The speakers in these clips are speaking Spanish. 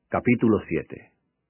Capítulo 7.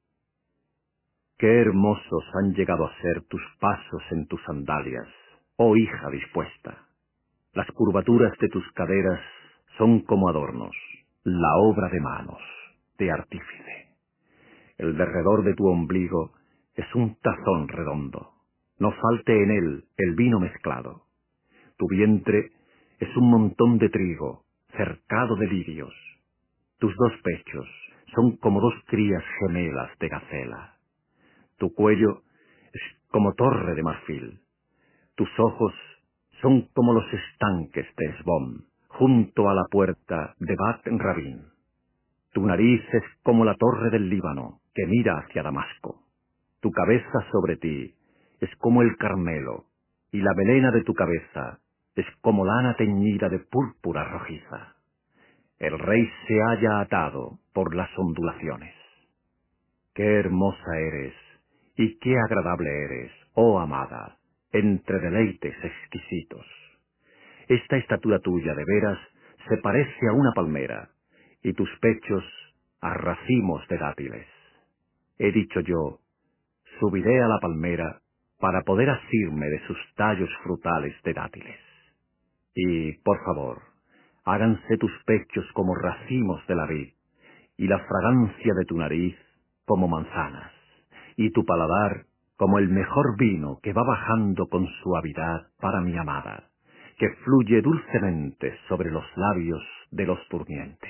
Qué hermosos han llegado a ser tus pasos en tus sandalias, oh hija dispuesta. Las curvaturas de tus caderas son como adornos, la obra de manos de artífice. El derredor de tu ombligo es un tazón redondo. No falte en él el vino mezclado. Tu vientre es un montón de trigo, cercado de lirios. Tus dos pechos son como dos crías gemelas de gacela. Tu cuello es como torre de marfil. Tus ojos son como los estanques de Esbón, junto a la puerta de Bat Rabín. Tu nariz es como la torre del Líbano, que mira hacia Damasco. Tu cabeza sobre ti es como el Carmelo, y la melena de tu cabeza es como lana teñida de púrpura rojiza. El rey se halla atado por las ondulaciones. Qué hermosa eres, y qué agradable eres, oh amada, entre deleites exquisitos. Esta estatura tuya de veras se parece a una palmera, y tus pechos a racimos de dátiles. He dicho yo, subiré a la palmera para poder asirme de sus tallos frutales de dátiles. Y, por favor, háganse tus pechos como racimos de la vid, y la fragancia de tu nariz como manzanas, y tu paladar como el mejor vino que va bajando con suavidad para mi amada, que fluye dulcemente sobre los labios de los durmientes.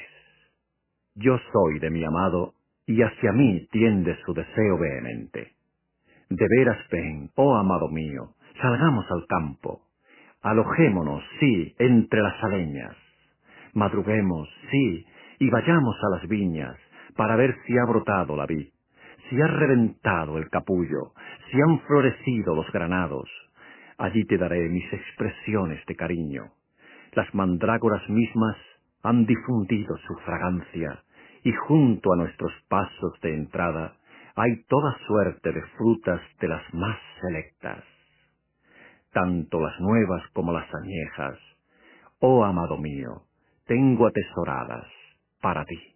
Yo soy de mi amado, y hacia mí tiende su deseo vehemente. De veras ven, oh amado mío, salgamos al campo, alojémonos, sí, entre las aleñas. Madruguemos, sí, y vayamos a las viñas, para ver si ha brotado la vid, si ha reventado el capullo, si han florecido los granados. Allí te daré mis expresiones de cariño. Las mandrágoras mismas han difundido su fragancia, y junto a nuestros pasos de entrada hay toda suerte de frutas de las más selectas, tanto las nuevas como las añejas. Oh amado mío, tengo atesoradas para ti.